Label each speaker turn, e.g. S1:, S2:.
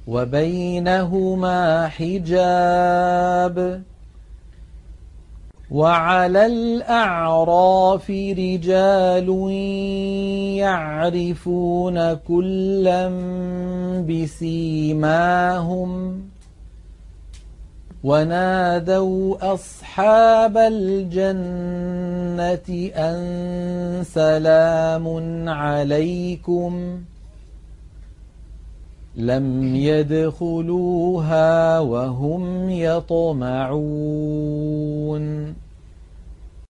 S1: وبينهما حجاب وعلى الأعراف رجال يعرفون كلا بسيماهم ونادوا أصحاب الجنة أن سلام عليكم لم يدخلوها وهم يطمعون